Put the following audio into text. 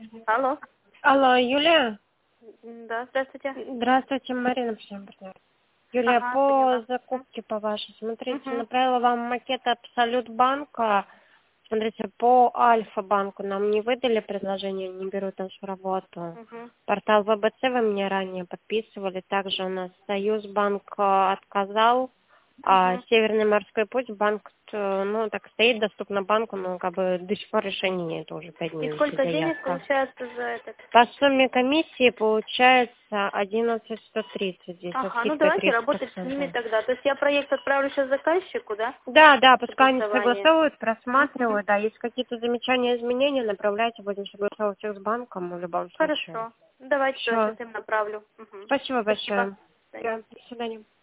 Алло. Алло, Юлия? Да, здравствуйте. Здравствуйте, Марина, всем партнер. Юлия, Ага, по поняла. закупке по вашей, смотрите, Угу. направила вам макет Абсолют банка. Смотрите, по Альфа-банку нам не выдали предложение, не берут нашу работу. Угу. Портал ВБЦ вы мне ранее подписывали. Также у нас Союзбанк отказал. А Угу. Северный морской путь банк, ну, так стоит, доступно банку, но как бы до сих пор решения нет, уже 5 И дней висит сколько денег заявка. получается за этот? По сумме комиссии получается 11 130, здесь со Ага, ну скидкой давайте работать с ними 30%. тогда. То есть я проект отправлю сейчас заказчику, да? Да, да, пускай они Согласование. согласовывают, Угу. просматривают, да, если какие-то замечания, изменения, направляйте, будем согласовывать их с банком в любом случае. Хорошо. Давайте, да, сейчас Все, им направлю. Угу. спасибо Спасибо. большое. До свидания. Да, до свидания.